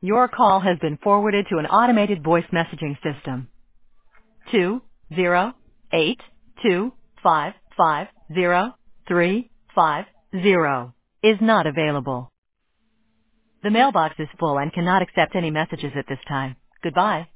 Your call has been forwarded to an automated voice messaging system. 2082550 is not available. The mailbox is full and cannot accept any messages at this time. Goodbye.